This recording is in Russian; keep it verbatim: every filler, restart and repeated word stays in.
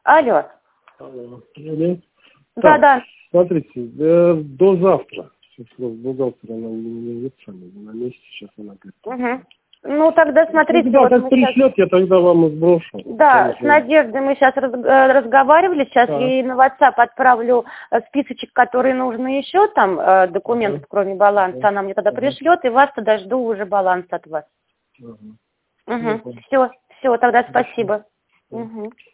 Алло. Алло. Алло. Да, Так, да. смотрите, э, до завтра. Сейчас бухгалтер, она не на месте, сейчас она говорит. Угу. Ну, тогда смотрите, Ну, да, вот как мы пришлет, сейчас... я тогда вам и сброшу. Да, с Надеждой мы сейчас раз- э, разговаривали, сейчас Так. я ей на WhatsApp отправлю э, списочек, которые нужны еще, там, э, документов, Ага. кроме баланса, Ага. она мне тогда Ага. пришлет, и вас тогда жду уже баланс от вас. Ага. Угу. Все, все, тогда спасибо. Хорошо. Угу.